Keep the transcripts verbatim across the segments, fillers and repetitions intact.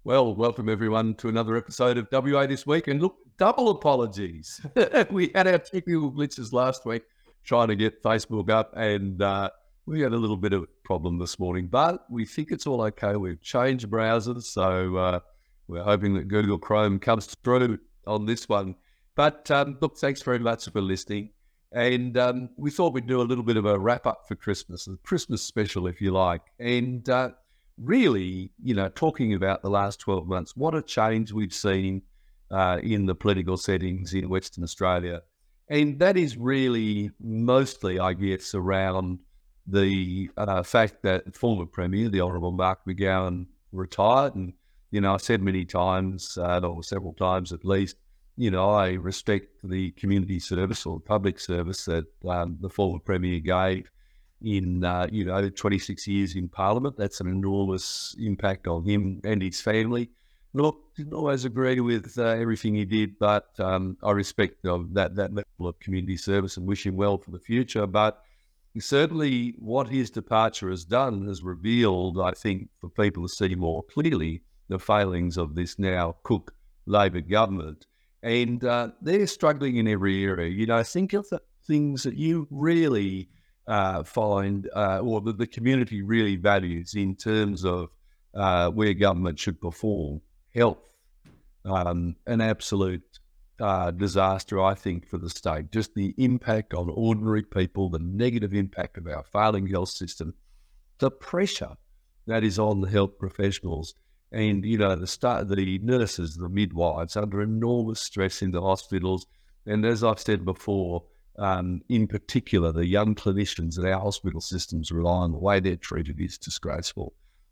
Well, welcome everyone to another episode of W A This Week. And look, double apologies. We had our technical glitches last week trying to get Facebook up, and uh, we had a little bit of a problem this morning, but we think it's all okay. We've changed browsers, so uh, we're hoping that Google Chrome comes through on this one. But um, look, thanks very much for listening. And um, we thought we'd do a little bit of a wrap up for Christmas, a Christmas special, if you like. And uh, really, you know, talking about the last twelve months, what a change we've seen uh, in the political settings in Western Australia. And that is really mostly, I guess, around the uh, fact that the former Premier, the Honourable Mark McGowan, retired. And, you know, I said many times, uh, or several times at least, you know, I respect the community service or public service that um, the former Premier gave in, uh, you know, twenty-six years in Parliament. That's an enormous impact on him and his family. Look, didn't always agree with uh, everything he did, but um, I respect uh, that, that level of community service and wish him well for the future. But certainly what his departure has done has revealed, I think, for people to see more clearly the failings of this now Cook Labor government. And uh, they're struggling in every area. You know, think of the things that you really uh, find, uh, or that the community really values in terms of uh, where government should perform. Health, um, an absolute uh, disaster, I think, for the state. Just the impact on ordinary people, the negative impact of our failing health system, the pressure that is on the health professionals. And, you know, the start, the nurses, the midwives, under enormous stress in the hospitals. And as I've said before, um, in particular, the young clinicians that our hospital systems rely on, the way they're treated is disgraceful.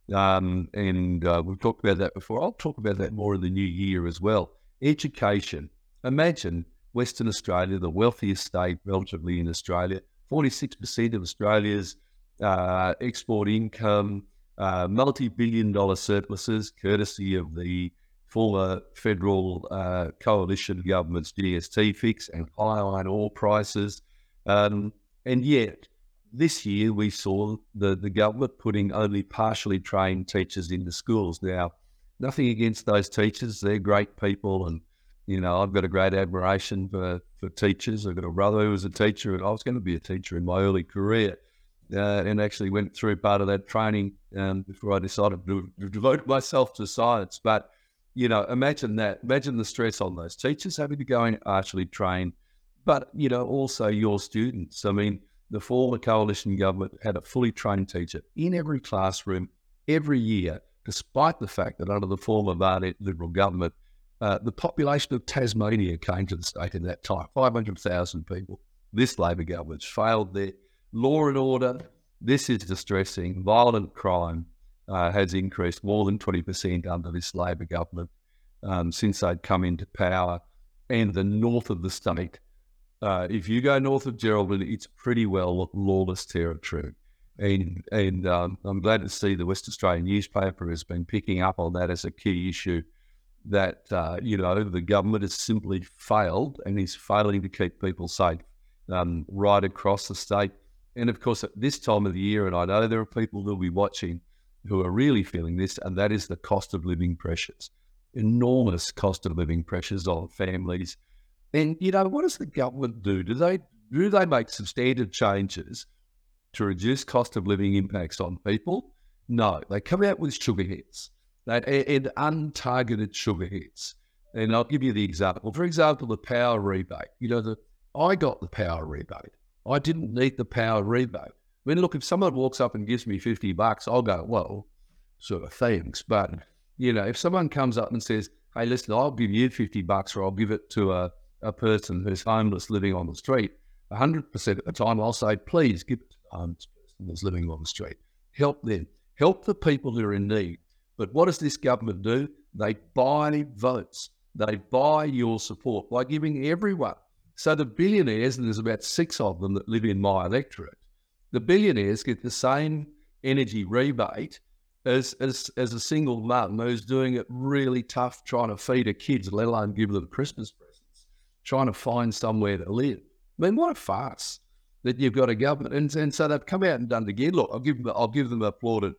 Um, and uh, we've talked about that before. I'll talk about that more in the new year as well. Education. Imagine Western Australia, the wealthiest state relatively in Australia, forty-six percent of Australia's uh, export income, Uh, multi-billion dollar surpluses, courtesy of the former federal uh, coalition government's G S T fix and high iron ore prices. Um, and yet, this year we saw the, the government putting only partially trained teachers into schools. Now, nothing against those teachers. They're great people. And, you know, I've got a great admiration for, for teachers. I've got a brother who was a teacher, and I was going to be a teacher in my early career. Uh, and actually went through part of that training um, before I decided to, to devote myself to science. But, you know, imagine that. Imagine the stress on those teachers having to go in partially trained, but, you know, also your students. I mean, the former coalition government had a fully trained teacher in every classroom every year, despite the fact that under the former Barnett Liberal government, uh, the population of Tasmania came to the state in that time, five hundred thousand people. This Labor government's failed there. Law and order, this is distressing. Violent crime uh, has increased more than twenty percent under this Labor government um, since they'd come into power. And the north of the state, uh, if you go north of Geraldton, it's pretty well lawless territory. And, and um, I'm glad to see the West Australian newspaper has been picking up on that as a key issue, that, uh, you know, the government has simply failed and is failing to keep people safe um, right across the state. And of course, at this time of the year, and I know there are people who'll be watching who are really feeling this, and that is the cost of living pressures, enormous cost of living pressures on families. And, you know, what does the government do? Do they, do they make substantive changes to reduce cost of living impacts on people? No, they come out with sugar hits, they, and untargeted sugar hits. And I'll give you the example. For example, the power rebate. You know, the, I got the power rebate. I didn't need the power rebate. I mean, look, if someone walks up and gives me fifty bucks, I'll go, well, sort of thanks. But, you know, if someone comes up and says, hey, listen, I'll give you fifty bucks or I'll give it to a, a person who's homeless living on the street, one hundred percent of the time I'll say, please give it to the homeless person who's living on the street. Help them. Help the people who are in need. But what does this government do? They buy votes. They buy your support by giving everyone. So the billionaires, and there's about six of them that live in my electorate, the billionaires get the same energy rebate as, as, as a single mum who's doing it really tough trying to feed her kids, let alone give them Christmas presents, trying to find somewhere to live. I mean, what a farce that you've got a government. And, and so they've come out and done it again. Look, I'll give them, I'll give them applauded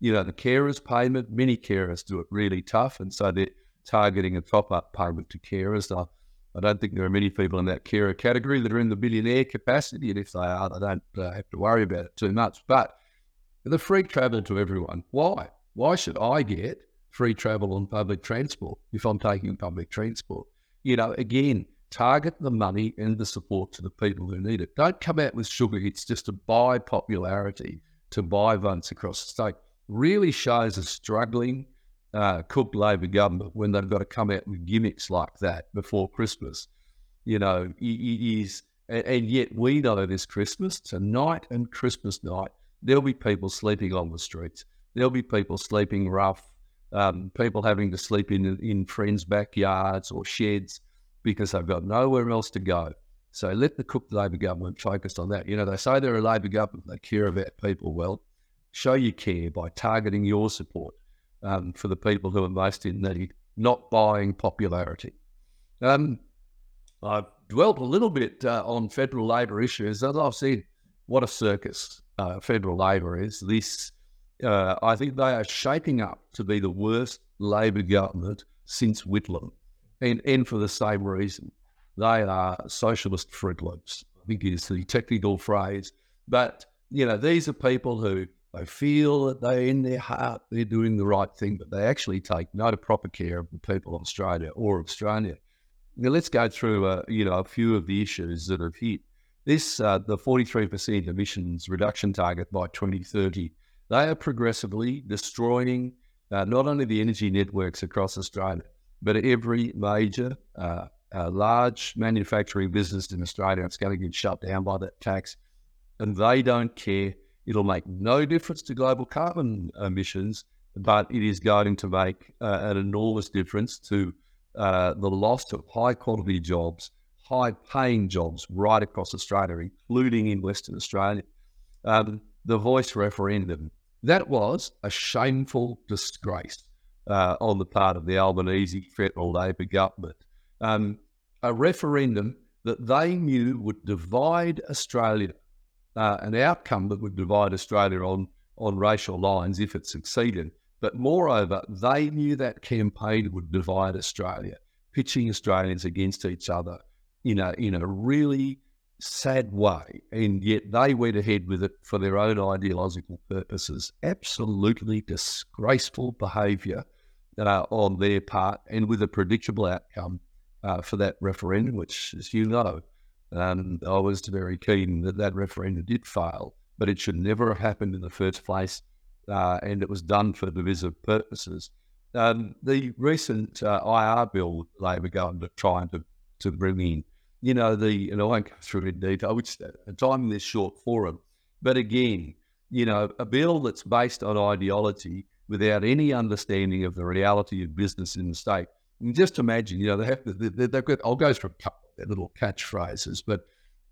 You know, the carers payment, many carers do it really tough, and so they're targeting a top-up payment to carers. I, I don't think there are many people in that carer category that are in the billionaire capacity, and if they are, they don't uh, have to worry about it too much. But the free travel to everyone, why? Why should I get free travel on public transport if I'm taking public transport? You know, again, target the money and the support to the people who need it. Don't come out with sugar hits just to buy popularity, to buy votes across the state. Really shows a struggling uh, Cook Labor government when they've got to come out with gimmicks like that before Christmas. You know, it is, and, and yet we know this Christmas, tonight and Christmas night, there'll be people sleeping on the streets. There'll be people sleeping rough, um, people having to sleep in in friends' backyards or sheds because they've got nowhere else to go. So let the Cook Labor government focus on that. You know, they say they're a Labor government, they care about people. Well, show you care by targeting your support um, for the people who are most in need, not buying popularity. Um, I've dwelt a little bit uh, on federal Labor issues. As I've said, what a circus uh, federal Labor is. This, uh, I think they are shaping up to be the worst Labor government since Whitlam, and, and for the same reason. They are socialist Fruit Loops, I think is the technical phrase. But, you know, these are people who they feel that they, in their heart, they're doing the right thing, but they actually take no proper care of the people of Australia or Australia. Now, let's go through, uh, you know, a few of the issues that have hit. This, uh, the forty-three percent emissions reduction target by twenty thirty, they are progressively destroying uh, not only the energy networks across Australia, but every major, uh, uh, large manufacturing business in Australia. It's going to get shut down by that tax, and they don't care. It'll make no difference to global carbon emissions, but it is going to make uh, an enormous difference to uh, the loss of high-quality jobs, high-paying jobs right across Australia, including in Western Australia. Um, the Voice referendum, that was a shameful disgrace uh, on the part of the Albanese federal Labor government. Um, a referendum that they knew would divide Australia, uh, an outcome that would divide Australia on, on racial lines if it succeeded. But moreover, they knew that campaign would divide Australia, pitching Australians against each other in a, in a really sad way. And yet they went ahead with it for their own ideological purposes. Absolutely disgraceful behaviour uh, on their part, and with a predictable outcome uh, for that referendum, which, as you know, um, I was very keen that that referendum did fail, but it should never have happened in the first place. Uh, and it was done for divisive purposes. Um, the recent uh, I R bill Labor government are trying to, to bring in, you know, the, and I won't go through it in detail, which a time in this short forum, but again, you know, a bill that's based on ideology without any understanding of the reality of business in the state. And just imagine, you know, they have to, they, they've got, I'll go through a couple of little catchphrases, but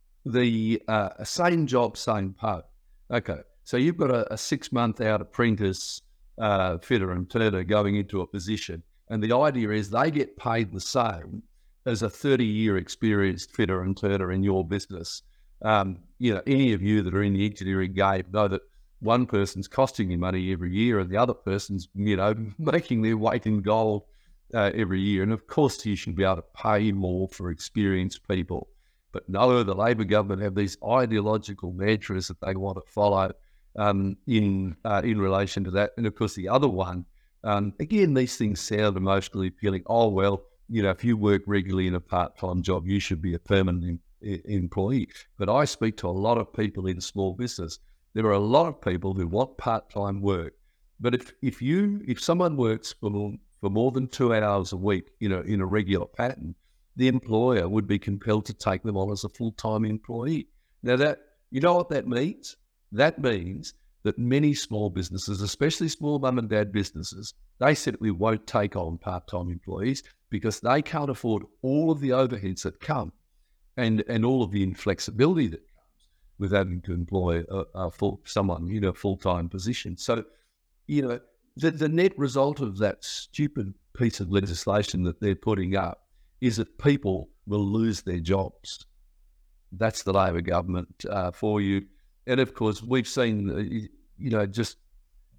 the uh, same job, same pay. Okay. So you've got a, a six-month-out apprentice uh, fitter and turner going into a position, and the idea is they get paid the same as a thirty-year experienced fitter and turner in your business. Um, you know, any of you that are in the engineering game know that one person's costing you money every year, and the other person's, you know, making their weight in gold uh, every year. And of course, you should be able to pay more for experienced people. But no, the Labor government have these ideological mantras that they want to follow Um, in uh, in relation to that. And of course, the other one, um, again, these things sound emotionally appealing. Oh, well, you know, if you work regularly in a part-time job, you should be a permanent em- em- employee. But I speak to a lot of people in small business. There are a lot of people who want part-time work. But if if you if someone works for more, for more than two hours a week, you know, in a regular pattern, the employer would be compelled to take them on as a full-time employee. Now, that, you know what that means? That means that many small businesses, especially small mum and dad businesses, they simply won't take on part-time employees because they can't afford all of the overheads that come and, and all of the inflexibility that comes with having to employ a, a full, someone in a full-time position. So, you know, the, the net result of that stupid piece of legislation that they're putting up is that people will lose their jobs. That's the Labor government uh, for you. And of course, we've seen, uh, you know, just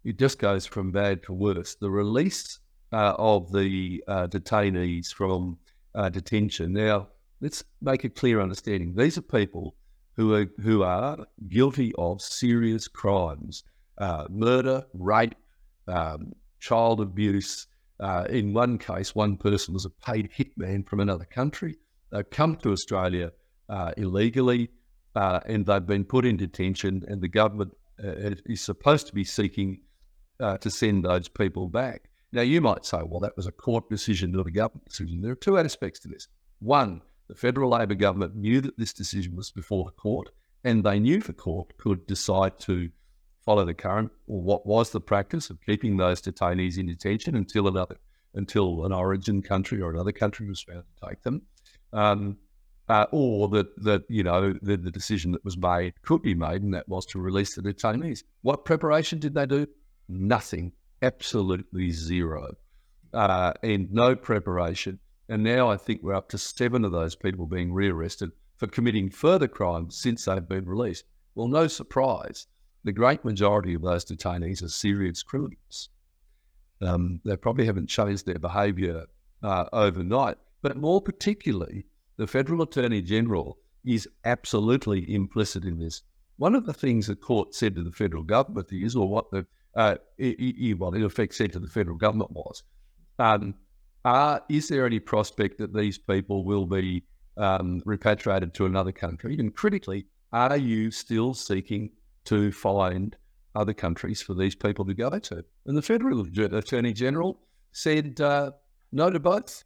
it just goes from bad to worse. The release uh, of the uh, detainees from uh, detention. Now, let's make a clear understanding. These are people who are who are guilty of serious crimes, uh, murder, rape, um, child abuse. Uh, in one case, one person was a paid hitman from another country. They've come to Australia uh, illegally, uh, and they've been put in detention, and the government uh, is supposed to be seeking uh, to send those people back. Now, you might say, well, that was a court decision, not a government decision. There are two aspects to this. One, the federal Labor government knew that this decision was before the court, and they knew the court could decide to follow the current, or what was the practice of keeping those detainees in detention until another, until an origin country or another country was found to take them, um, uh, or that that you know the, the decision that was made could be made, and that was to release the detainees. What preparation did they do? Nothing, absolutely zero, uh, and no preparation. And now I think we're up to seven of those people being rearrested for committing further crimes since they've been released. Well, no surprise. The great majority of those detainees are serious criminals. Um, they probably haven't changed their behaviour uh, overnight, but more particularly, the Federal Attorney General is absolutely implicit in this. One of the things the court said to the federal government is, or what the uh, well, in effect said to the federal government was, um, uh, is there any prospect that these people will be um, repatriated to another country? And critically, are you still seeking to find other countries for these people to go to? And the Federal Attorney General said uh, no to both.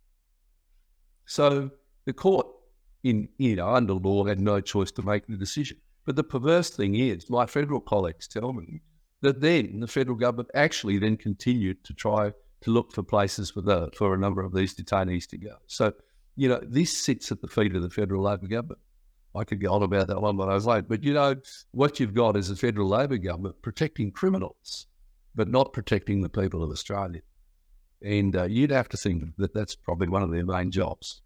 So the court, in you know, under law, had no choice to make the decision. But the perverse thing is, my federal colleagues tell me that then the federal government actually then continued to try to look for places for the for a number of these detainees to go. So, you know, this sits at the feet of the federal Labor government. I could go on about that one, but I was late. But, you know, what you've got is a federal Labor government protecting criminals, but not protecting the people of Australia. And uh, you'd have to think that that's probably one of their main jobs.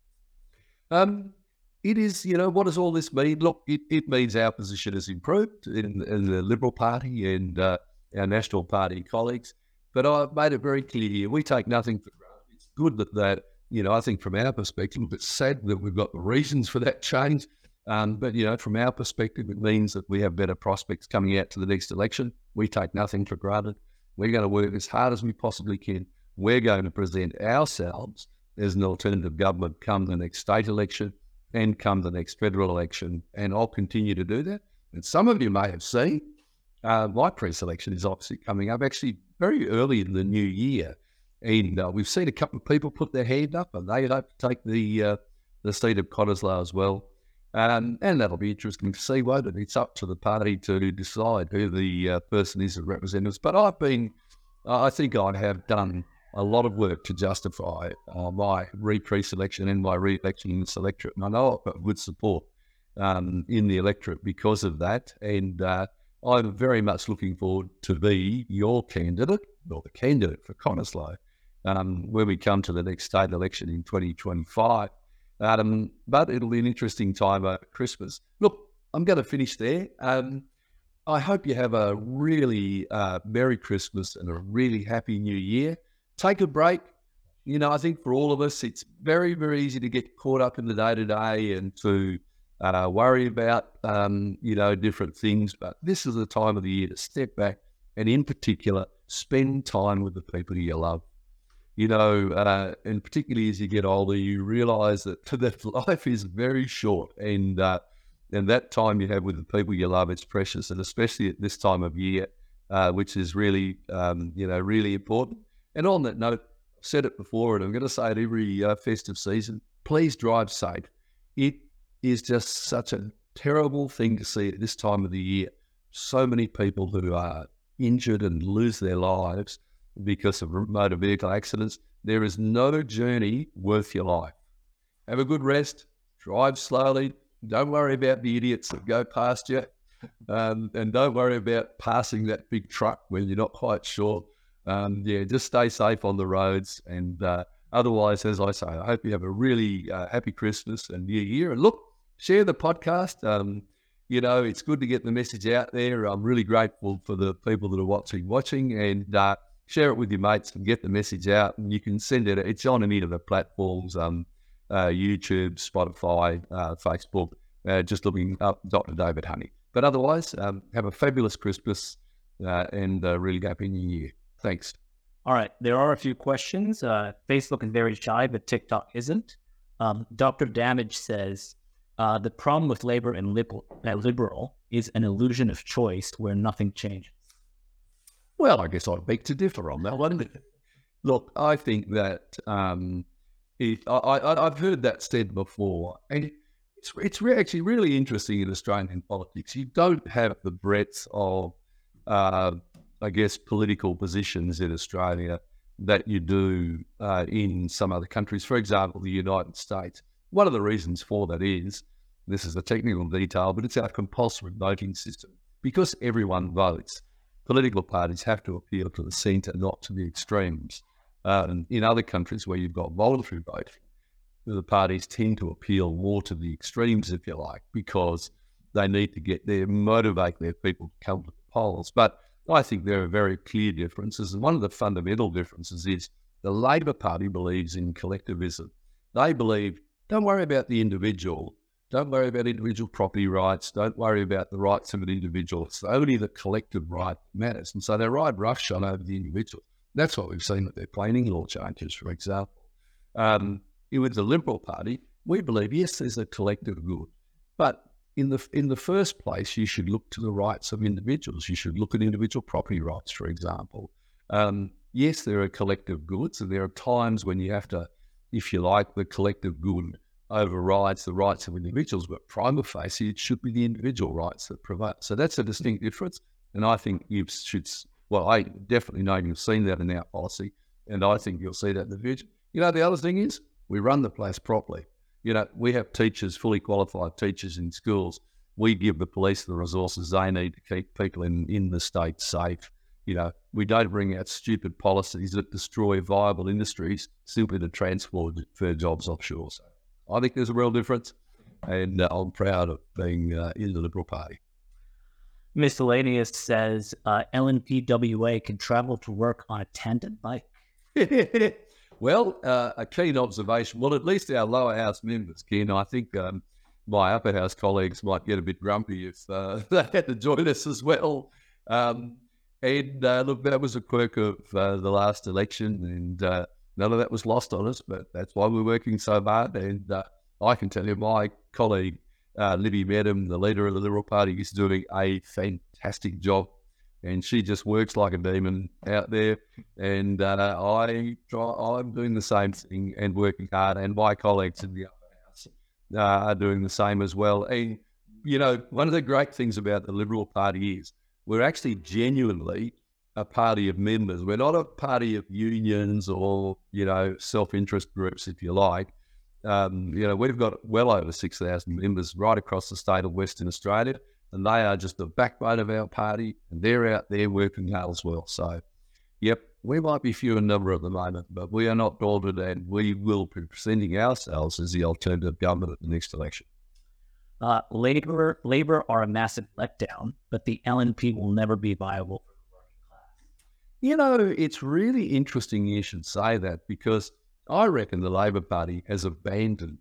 Um, it is, you know, what does all this mean? Look, it, it means our position has improved in, in the Liberal Party and uh, our National Party colleagues. But I've made it very clear here, we take nothing for granted. It's good that that, you know, I think from our perspective, it's sad that we've got the reasons for that change. Um, but, you know, from our perspective, it means that we have better prospects coming out to the next election. We take nothing for granted. We're going to work as hard as we possibly can. We're going to present ourselves as an alternative government come the next state election and come the next federal election. And I'll continue to do that. And some of you may have seen, uh, my pre-selection is obviously coming up actually very early in the new year. And uh, we've seen a couple of people put their hand up, and they hope to take the uh, the seat of Cottesloe as well. Um, and that'll be interesting to see, won't it? It's up to the party to decide who the uh, person is that represents. But I've been, uh, I think I have done a lot of work to justify uh, my re-pre-selection and my re-election in this electorate. And I know I've got good support um, in the electorate because of that. And uh, I'm very much looking forward to be your candidate, or the candidate for Cottesloe, um, when we come to the next state election in twenty twenty-five. Um, but it'll be an interesting time over Christmas. Look, I'm going to finish there. Um, I hope you have a really uh, Merry Christmas and a really Happy New Year. Take a break. You know, I think for all of us, it's very, very easy to get caught up in the day-to-day and to uh, worry about, um, you know, different things. But this is the time of the year to step back and, in particular, spend time with the people you love. You know, uh, and particularly as you get older, you realise that, that life is very short, and uh, and that time you have with the people you love, it's precious, and especially at this time of year, uh, which is really, um, you know, really important. And on that note, I've said it before, and I'm going to say it every uh, festive season, please drive safe. It is just such a terrible thing to see at this time of the year. So many people who are injured and lose their lives because of motor vehicle accidents. There is no journey worth your life. Have a good rest, drive slowly, don't worry about the idiots that go past you, um, and don't worry about passing that big truck when you're not quite sure. Um, yeah, just stay safe on the roads, and uh, otherwise, as I say, I hope you have a really uh, happy Christmas and New Year. And look, share the podcast. Um, you know, it's good to get the message out there. I'm really grateful for the people that are watching, watching, and uh, share it with your mates and get the message out. And you can send it. It's on any of the platforms, um, uh, YouTube, Spotify, uh, Facebook. Uh, just looking up Doctor David Honey. But otherwise, um, have a fabulous Christmas uh, and uh, really happy New Year. Thanks. All right. There are a few questions. Uh, Facebook is very shy, but TikTok isn't. Um, Doctor Damage says, uh, the problem with Labor and liberal, uh, liberal is an illusion of choice where nothing changes. Well, I guess I'd beg to differ on that one. Look, I think that um, it, I, I, I've heard that said before, and it's, it's re- actually really interesting in Australian politics. You don't have the breadth of, uh, I guess, political positions in Australia that you do uh, in some other countries. For example, the United States. One of the reasons for that is, this is a technical detail, but it's our compulsory voting system. Because everyone votes, political parties have to appeal to the centre, not to the extremes. Uh, and in other countries where you've got voluntary voting, the parties tend to appeal more to the extremes, if you like, because they need to get there, motivate their people to come to the polls. But I think there are very clear differences. And one of the fundamental differences is the Labor Party believes in collectivism. They believe, don't worry about the individual. Don't worry about individual property rights. Don't worry about the rights of an individual. It's only the collective right that matters. And so they ride roughshod over the individual. That's what we've seen with their planning law changes, for example. Um, with the Liberal Party, we believe, yes, there's a collective good. But in the in the first place, you should look to the rights of individuals. You should look at individual property rights, for example. Um, yes, there are collective goods, and there are times when you have to, if you like, the collective good overrides the rights of individuals, but prima facie, it should be the individual rights that prevail. So that's a distinct difference. And I think you should, well, I definitely know you've seen that in our policy, and I think you'll see that in the future. You know, the other thing is, we run the place properly. You know, we have teachers, fully qualified teachers in schools. We give the police the resources they need to keep people in, in the state safe. You know, we don't bring out stupid policies that destroy viable industries simply to transfer jobs offshore. So I think there's a real difference, and uh, I'm proud of being uh, in the Liberal Party. Miscellaneous says uh, L N P W A can travel to work on a tandem bike. Well, uh, a keen observation. Well, at least our lower house members can. I think um, my upper house colleagues might get a bit grumpy if uh, they had to join us as well. Um, and uh, look, that was a quirk of uh, the last election, and uh, none of that was lost on us, but that's why we're working so hard. And uh, I can tell you, my colleague, uh, Libby Medham, the leader of the Liberal Party, is doing a fantastic job. And she just works like a demon out there. And uh, I try, I'm doing the same thing and working hard. And my colleagues in the upper house uh, are doing the same as well. And, you know, one of the great things about the Liberal Party is we're actually genuinely a party of members. We're not a party of unions or, you know, self-interest groups, if you like. Um, you know, we've got well over six thousand members right across the state of Western Australia. And they are just the backbone of our party, and they're out there working hard as well. So, yep, we might be few in number at the moment, but we are not daunted, and we will be presenting ourselves as the alternative government at the next election. Uh, Labor, Labor are a massive letdown, but the L N P will never be viable for the working class. You know, it's really interesting you should say that, because I reckon the Labor Party has abandoned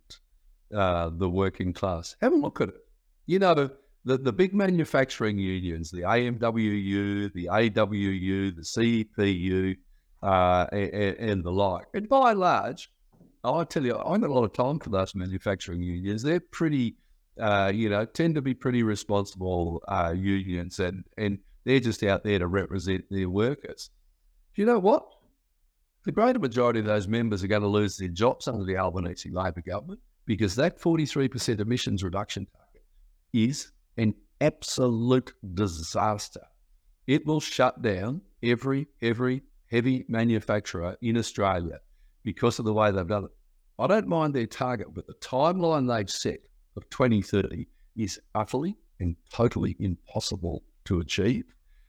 uh, the working class. Have a look at it. You know, The, the big manufacturing unions, the A M W U, the A W U, the C E P U, uh, and, and the like. And by and large, I tell you, I got a lot of time for those manufacturing unions. They're pretty, uh, you know, tend to be pretty responsible uh, unions, and, and they're just out there to represent their workers. Do you know what? The greater majority of those members are going to lose their jobs under the Albanese Labor government, because that forty-three percent emissions reduction target is an absolute disaster. It will shut down every every heavy manufacturer in Australia because of the way they've done it. I don't mind their target, but the timeline they've set of twenty thirty is utterly and totally impossible to achieve.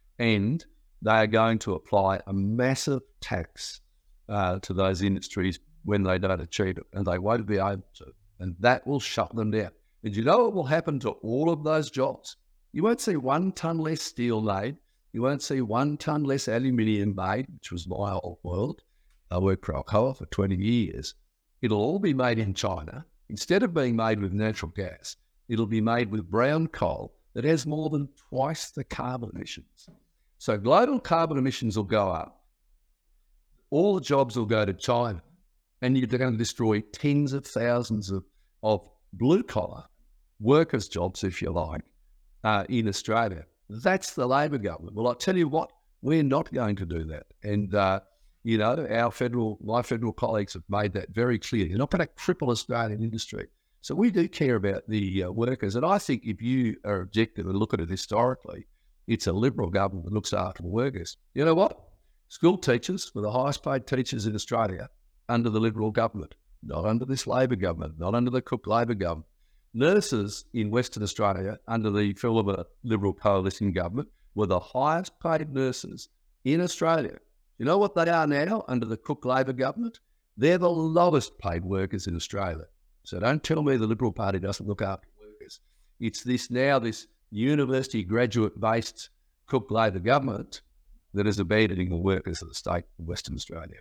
And they are going to apply a massive tax uh, to those industries when they don't achieve it, and they won't be able to. And that will shut them down. And you know what will happen to all of those jobs? You won't see one tonne less steel made. You won't see one tonne less aluminium made, which was my old world. I worked for Alcoa for twenty years. It'll all be made in China. Instead of being made with natural gas, it'll be made with brown coal that has more than twice the carbon emissions. So global carbon emissions will go up. All the jobs will go to China, and you're going to destroy tens of thousands of, of blue-collar workers' jobs, if you like, uh, in Australia. That's the Labor government. Well, I tell you what, we're not going to do that. And, uh, you know, our federal, my federal colleagues have made that very clear. You're not going to cripple Australian industry. So we do care about the uh, workers. And I think if you are objective and look at it historically, it's a Liberal government that looks after the workers. You know what? School teachers were the highest paid teachers in Australia under the Liberal government, not under this Labor government, not under the Cook Labor government. Nurses in Western Australia under the Phillips Liberal coalition government were the highest paid nurses in Australia. You know what they are now under the Cook Labor government? They're the lowest paid workers in Australia. So don't tell me the Liberal Party doesn't look after workers. It's this now, this university graduate-based Cook Labor government that is abandoning the workers of the state of Western Australia.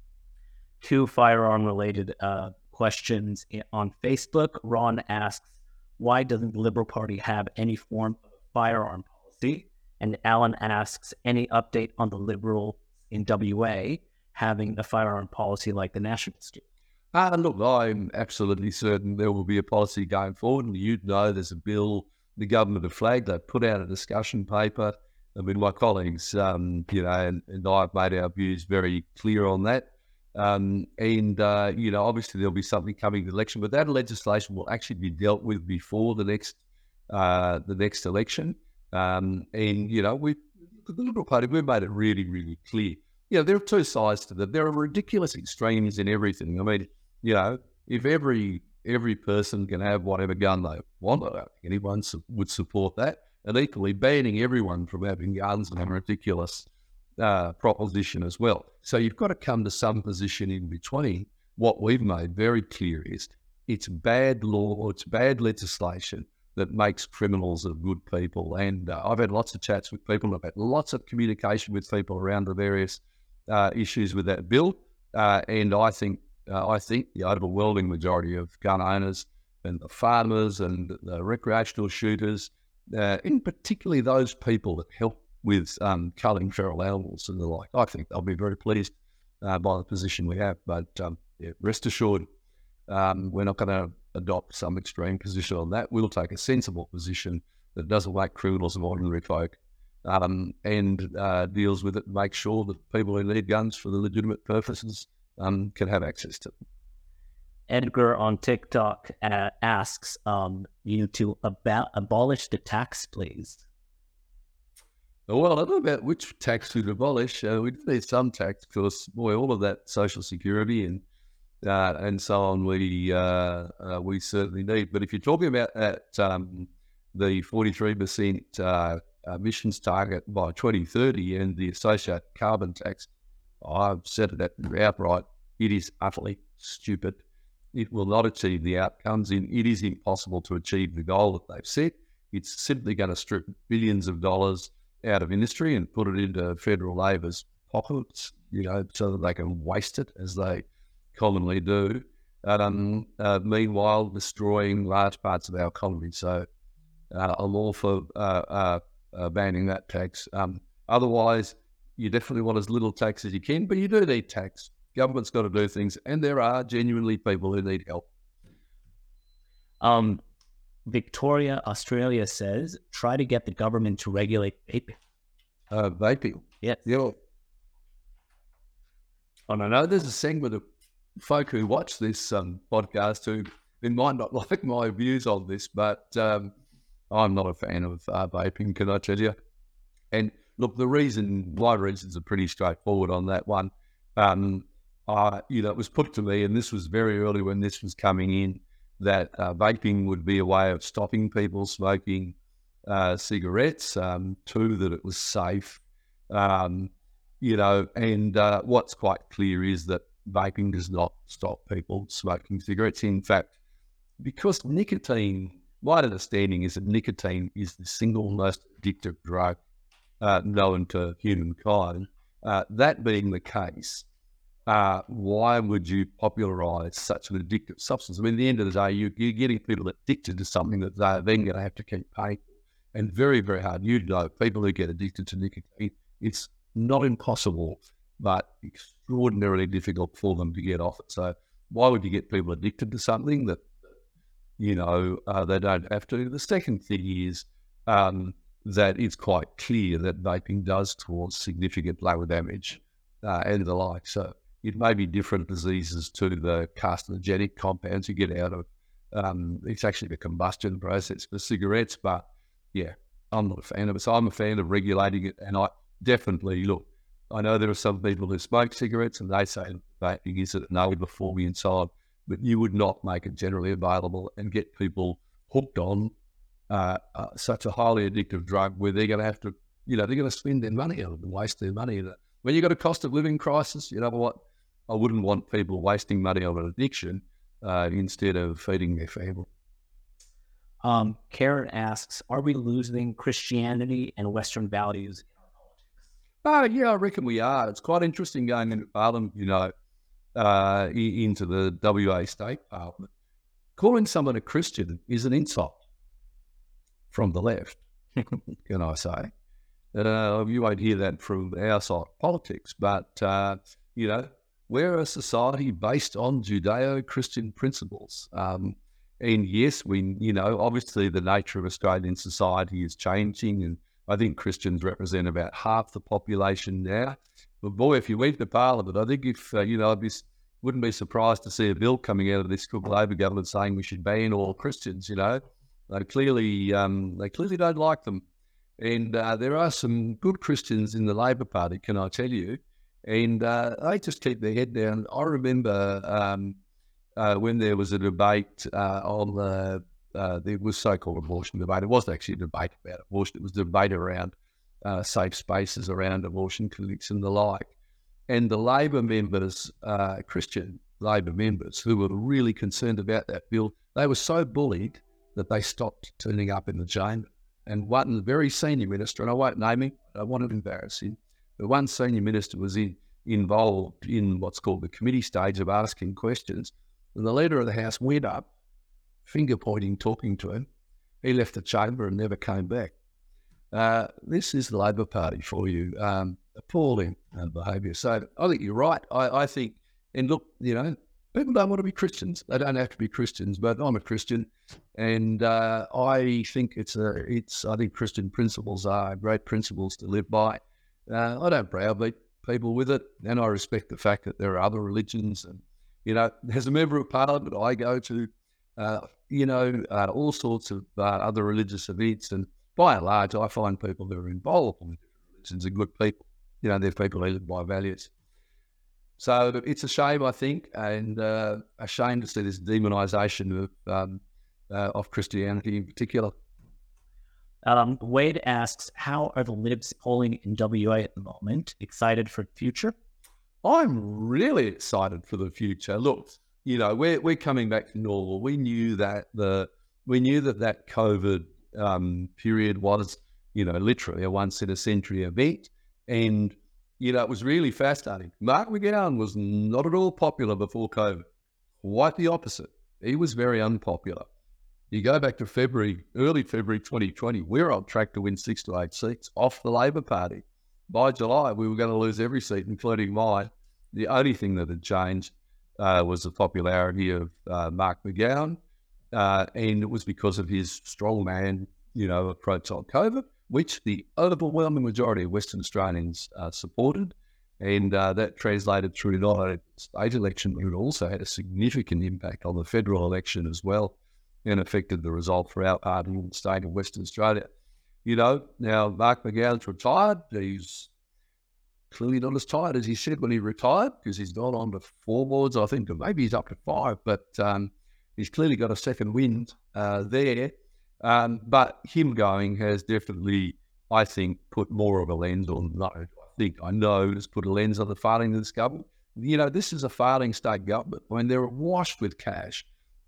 Two firearm-related uh, questions on Facebook. Ron asks, why doesn't the Liberal Party have any form of firearm policy? And Alan asks, any update on the Liberal in W A having a firearm policy like the Nationals do? Uh, look, I'm absolutely certain there will be a policy going forward. And you'd know there's a bill the government have flagged. They put out a discussion paper. I mean, my colleagues, um, you know, and, and I have made our views very clear on that. Um, and, uh, you know, obviously there'll be something coming to the election, but that legislation will actually be dealt with before the next uh, the next election. Um, and, you know, we, the Liberal Party, we've made it really, really clear. You know, there are two sides to that. There are ridiculous extremes in everything. I mean, you know, if every every person can have whatever gun they want, I don't think anyone su- would support that. And equally, banning everyone from having guns is a ridiculous uh, proposition as well. So you've got to come to some position in between. What we've made very clear is it's bad law, it's bad legislation that makes criminals of good people. And uh, I've had lots of chats with people, I've had lots of communication with people around the various uh, issues with that bill. Uh, and I think uh, I think the overwhelming majority of gun owners and the farmers and the recreational shooters, uh, in particularly those people that help with um, culling feral animals and the like, I think they'll be very pleased uh, by the position we have. But um, yeah, rest assured, um, we're not going to adopt some extreme position on that. We'll take a sensible position that doesn't make criminals of ordinary folk um, and uh, deals with it and makes sure that people who need guns for the legitimate purposes um, can have access to them. Edgar on TikTok uh, asks um, you to about abolish the tax, please. Well, I don't know about which tax we'd abolish. Uh, we need some tax because, boy, all of that Social Security and uh, and so on, we uh, uh, we certainly need. But if you're talking about that, um, the forty-three percent uh, emissions target by twenty thirty and the associated carbon tax, I've said it outright, it is utterly stupid. It will not achieve the outcomes. In It is impossible to achieve the goal that they've set. It's simply going to strip billions of dollars out of industry and put it into federal labor's pockets, you know, so that they can waste it as they commonly do. Um, uh, meanwhile, destroying large parts of our economy. So uh, I'm all for uh, uh, uh, banning that tax. Um, otherwise, you definitely want as little tax as you can, but you do need tax. Government's got to do things, and there are genuinely people who need help. Um, Victoria, Australia says, try to get the government to regulate vaping. Uh, vaping. Yes. Yeah. And I know there's a segment of folk who watch this um, podcast who, who might not like my views on this, but um, I'm not a fan of uh, vaping, can I tell you? And look, the reason, my reasons are pretty straightforward on that one. Um, uh, you know, it was put to me, and this was very early when this was coming in, that uh, vaping would be a way of stopping people smoking uh, cigarettes. Um, two, that it was safe. Um, you know, and uh, what's quite clear is that vaping does not stop people smoking cigarettes. In fact, because nicotine my understanding is that nicotine is the single most addictive drug uh, known to humankind. Uh, that being the case, uh, why would you popularise such an addictive substance? I mean, at the end of the day, you, you're getting people addicted to something that they're then going to have to keep paying for. And very, very hard. You know, people who get addicted to nicotine, it's not impossible, but extraordinarily difficult for them to get off it. So why would you get people addicted to something that, you know, uh, they don't have to? The second thing is um, that it's quite clear that vaping does cause significant lung damage uh, and the like. So it may be different diseases to the carcinogenic compounds you get out of. Um, it's actually the combustion process for cigarettes, but yeah, I'm not a fan of it. So I'm a fan of regulating it. And I definitely, look, I know there are some people who smoke cigarettes and they say vaping is an enabler for me and so on, but you would not make it generally available and get people hooked on uh, uh, such a highly addictive drug where they're going to have to, you know, they're going to spend their money on it and waste their money on it. When you've got a cost of living crisis, you know what? I wouldn't want people wasting money on an addiction uh, instead of feeding their family. Um, Karen asks, are we losing Christianity and Western values in our politics? Oh, yeah, I reckon we are. It's quite interesting going into Parliament, you know, uh, into the W A State Parliament. Calling someone a Christian is an insult from the left, can I say. Uh, you won't hear that from our side of politics, but, uh, you know, we're a society based on Judeo-Christian principles. Um, And yes, we, you know, obviously the nature of Australian society is changing, and I think Christians represent about half the population now. But boy, if you went to Parliament, I think if, uh, you know, I be, wouldn't be surprised to see a bill coming out of this Labor government saying we should ban all Christians, you know. They clearly, um, they clearly don't like them. And uh, there are some good Christians in the Labor Party, can I tell you, and uh, they just keep their head down. I remember... Um, Uh, when there was a debate uh, on the, uh, there was so-called abortion debate. It wasn't actually a debate about abortion. It was a debate around uh, safe spaces around abortion clinics and the like. And the Labor members, uh, Christian Labor members, who were really concerned about that bill, they were so bullied that they stopped turning up in the chamber. And one very senior minister, and I won't name him, I don't want to embarrass him, but one senior minister was in, involved in what's called the committee stage of asking questions. And the leader of the House went up, finger pointing, talking to him. He left the chamber and never came back. Uh, this is the Labor Party for you. Um, appalling uh, behaviour. So I think you're right. I, I think, and look, you know, people don't want to be Christians. They don't have to be Christians, but I'm a Christian, and uh, I think it's a, it's. I think Christian principles are great principles to live by. Uh, I don't browbeat people with it, and I respect the fact that there are other religions. And you know, as a member of Parliament, I go to, uh, you know, uh, all sorts of uh, other religious events, and by and large, I find people that are involved in different religions are good people. You know, they're people who live by values. So it's a shame, I think, and uh, a shame to see this demonisation of um, uh, of Christianity in particular. Um, Wade asks, how are the Libs polling in W A at the moment? Excited for the future? I'm really excited for the future. Look, you know, we're we're coming back to normal. We knew that the we knew that that COVID um, period was, you know, literally a once in a century event, and you know, it was really fascinating. Mark McGowan was not at all popular before COVID. Quite the opposite. He was very unpopular. You go back to February, early February twenty twenty, we're on track to win six to eight seats off the Labor Party. By July, we were going to lose every seat, including mine. The only thing that had changed uh, was the popularity of uh, Mark McGowan, uh, and it was because of his strongman, you know, approach on COVID, which the overwhelming majority of Western Australians uh, supported, and uh, that translated through not only the state election, but it also had a significant impact on the federal election as well, and affected the result for our party in the state of Western Australia. You know, now Mark McGowan's retired. He's clearly not as tired as he said when he retired, because he's gone on to four boards, I think, or maybe he's up to five, but um, he's clearly got a second wind uh, there. Um, but him going has definitely, I think, put more of a lens on, no, I think, I know, has put a lens on the failing of this government. You know, this is a failing state government. I mean, they're washed with cash.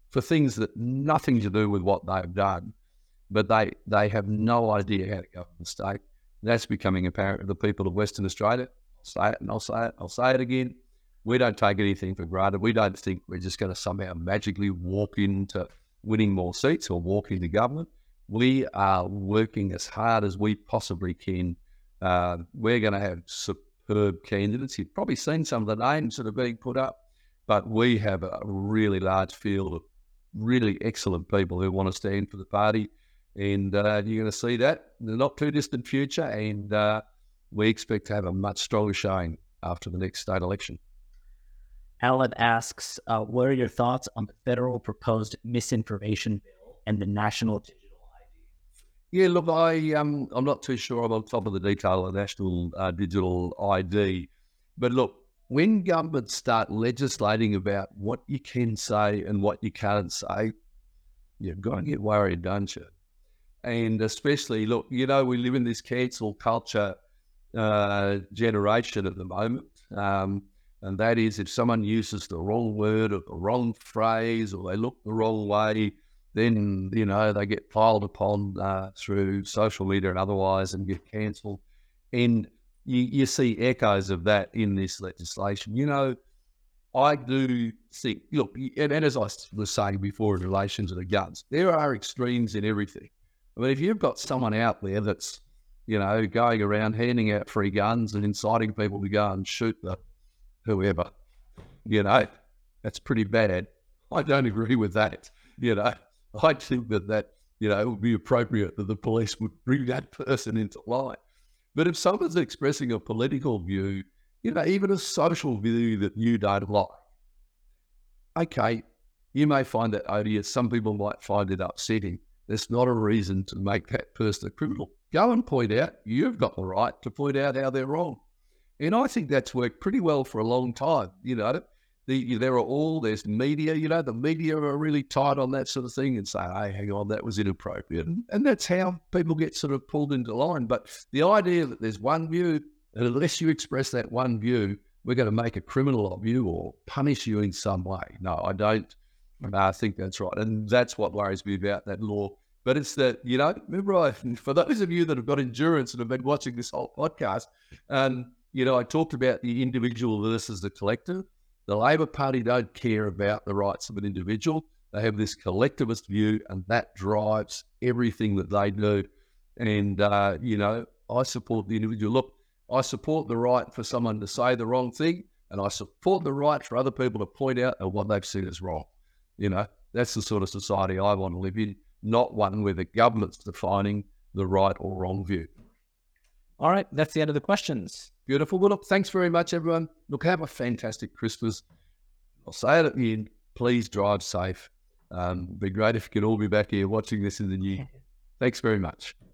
for things that nothing to do with what they've done, but they, they have no idea how to govern the state. That's becoming apparent to the people of Western Australia. I'll say it and I'll say it, I'll say it again. We don't take anything for granted. We don't think we're just going to somehow magically walk into winning more seats or walk into government. We are working as hard as we possibly can. Uh, we're going to have superb candidates. You've probably seen some of the names that are being put up, but we have a really large field of really excellent people who want to stand for the party. And uh, you're going to see that in the not too distant future. And uh, we expect to have a much stronger showing after the next state election. Alan asks, uh, what are your thoughts on the federal proposed misinformation bill and the national digital I D? Yeah, look, I, um, I'm not too sure I'm on top of the detail of the national uh, digital I D. But look, when governments start legislating about what you can say and what you can't say, you've got to get worried, don't you? And especially, look, you know, we live in this cancel culture uh, generation at the moment. Um, And that is, if someone uses the wrong word or the wrong phrase or they look the wrong way, then, you know, they get piled upon uh, through social media and otherwise and get cancelled. And you, you see echoes of that in this legislation. You know, I do think, look, and, and as I was saying before in relation to the guns, there are extremes in everything. I mean, if you've got someone out there that's, you know, going around handing out free guns and inciting people to go and shoot the whoever, you know, that's pretty bad. I don't agree with that. You know, I think that that, you know, it would be appropriate that the police would bring that person into line. But if someone's expressing a political view, you know, even a social view that you don't like, okay, you may find that odious. Some people might find it upsetting. There's not a reason to make that person a criminal. Go and point out, you've got the right to point out how they're wrong. And I think that's worked pretty well for a long time. You know, the, there are all, there's media, you know, the media are really tight on that sort of thing and say, hey, hang on, that was inappropriate. And, and that's how people get sort of pulled into line. But the idea that there's one view, and unless you express that one view, we're going to make a criminal of you or punish you in some way. No, I don't uh, think that's right. And that's what worries me about that law. But it's that, you know, remember, I, for those of you that have got endurance and have been watching this whole podcast, um, you know, I talked about the individual versus the collective. The Labor Party don't care about the rights of an individual. They have this collectivist view, and that drives everything that they do. And, uh, you know, I support the individual. Look, I support the right for someone to say the wrong thing, and I support the right for other people to point out what they've seen as wrong. You know, that's the sort of society I want to live in, not one where the government's defining the right or wrong view. All right, that's the end of the questions. Beautiful. Well, look, thanks very much, everyone. Look, have a fantastic Christmas. I'll say it at the end. Please drive safe. Um, it'd be great if you could all be back here watching this in the new year. Thanks very much.